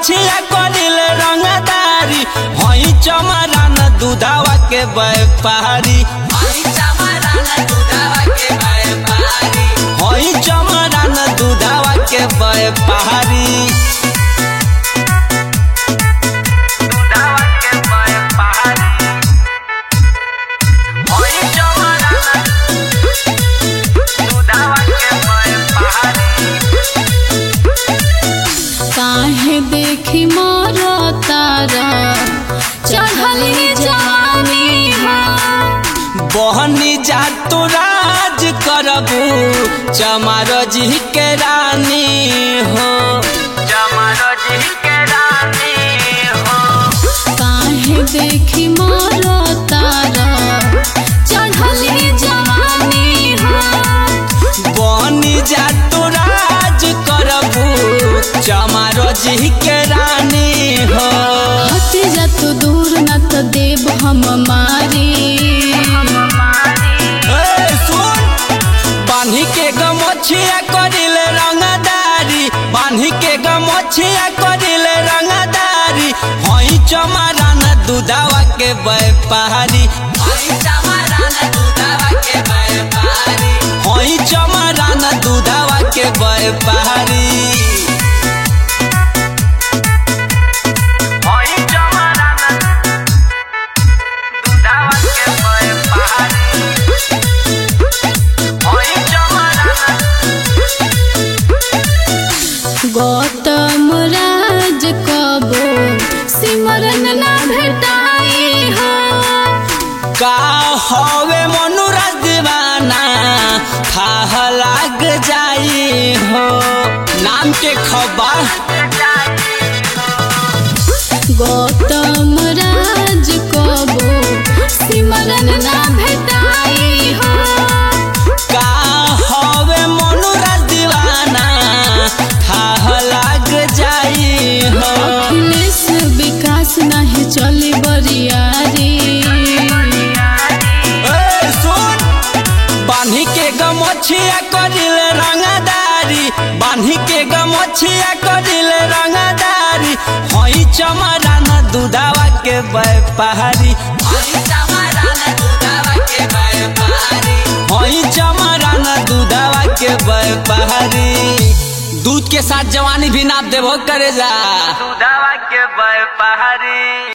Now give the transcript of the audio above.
गमछिया करिले रंगदारी हई चमरान दूधावा के व्यापारी हई चमरान दूधावा के व्यापारी हई चमरान दूधावा के व्यापारी काहे देखी मोरा तारा चढ़ली जवानी बहनी जा तू राज करबू चमार जी के रानी हो चमार जी के रानी हो काहे देखी मोरा तारा चढ़ली जवानी बहनी जा तू राज करबू चमार जी के रानी हो हट जा तू दूर न तो देव हम मारी बान्ही के गमछिया करिले रंगदारी बान्ही के गमछिया करिले रंगदारी हई चमरान दूधावा के व्यापारी हई चमरान दूधावा के व्यापारी हई चमरान दूधावा के व्यापारी गौतम राज कबो सिमरन ना भेटाई हो का हवे मनुराज दीवाना थाह लाग जाई हो नाम के खबर गौतम राज कबो सिमरन ना भेटाई हो का हवे मनुराज दीवाना थाह लाग जाई हो अखिलेश विकास नहीं चली बरियारी सुन बान्ही के गमछिया करिले रंगदारी बान्ही के गमछिया करिले रंगदारी हई चमरान दूधावा के व्यापारी हई चमरान दूधावा के व्यापारी हई चमरान दूधावा के व्यापारी दूध के साथ जवानी भी नाप देबो करे जा दूधावा के व्यापारी।